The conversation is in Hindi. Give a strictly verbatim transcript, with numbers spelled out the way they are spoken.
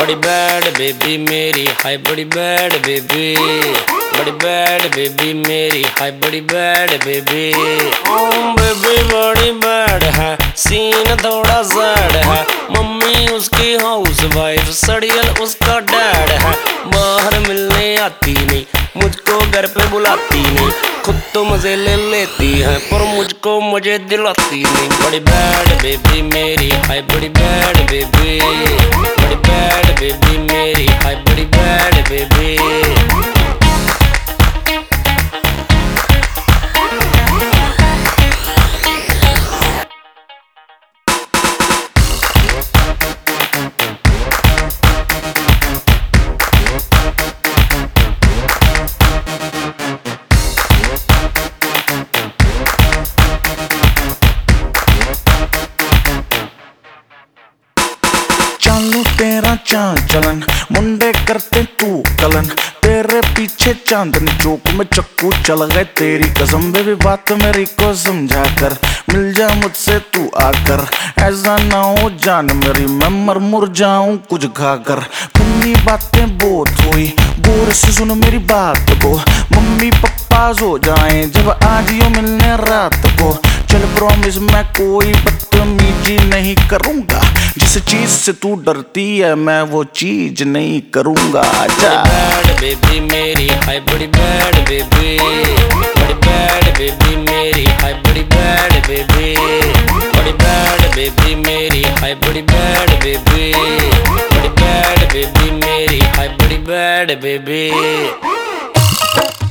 बड़ी बैड बेबी मेरी हाय बड़ी बैड बेबी, बड़ी बैड बेबी मेरी हाय बड़ी बैड बेबी। ओ बेबी बड़ी बैड है, सीन थोड़ा सैड है, मम्मी उसकी हाउस वाइफ, सड़ियल उसका डैड है। बाहर मिलने आती नहीं, मुझको घर पे बुलाती नहीं, खुद तो मजे ले लेती है पर मुझको मजे दिलाती नहीं। बड़ी बैड बेबी मेरी हाय बड़ी बैड बेबी, बड़ी बैड बेबी मेरी हाय बड़ी बैड बेबी। चालू तेरा चाल चलन, मुंडे करते तू कलन, तेरे पीछे चांदनी चौक में चक्कू चल गए तेरी कसम। बेबी बात मेरी को समझा कर, मिल जा मुझसे तू आकर, ऐसा ना हो जान मेरी मैं मर मुर जाऊं कुछ खाकर। पुन्नी बातें बहुत हुई, गौर से सुन मेरी बात को, मम्मी पप्पा सो जाए जब आज यो मिलने रात को। चल प्रॉमिस मैं कोई बदतमीजी नहीं करूंगा, जिस चीज से तू डरती है मैं वो चीज नहीं करूंगा। जा बैड बेबी मेरी हाय बड़ी बैड बेबी, बड़ी बैड बेबी मेरी हाय बड़ी बैड बेबी, बड़ी बैड बेबी मेरी हाय बड़ी बैड बेबी, बड़ी बैड बेबी मेरी हाय बड़ी बैड बेबी।